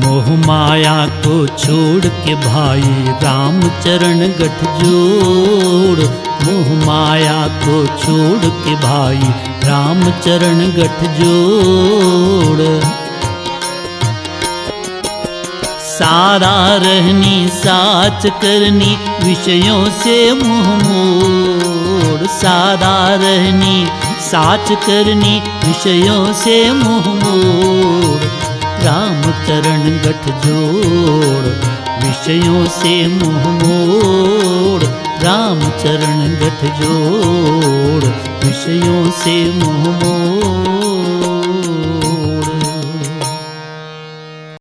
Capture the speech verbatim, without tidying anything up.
मोह माया को छोड़ के भाई राम चरण गठजोड़। मोह माया को छोड़ के भाई राम चरण गठजोड़। सारा रहनी साच करनी विषयों से मुँह मोड़। सारा रहनी साच करनी विषयों से मुँह मोड़। राम चरण गठजोड़ विषयों से मुँह मोड़। राम चरण गठजोड़ विषयों से मुँह मोड़।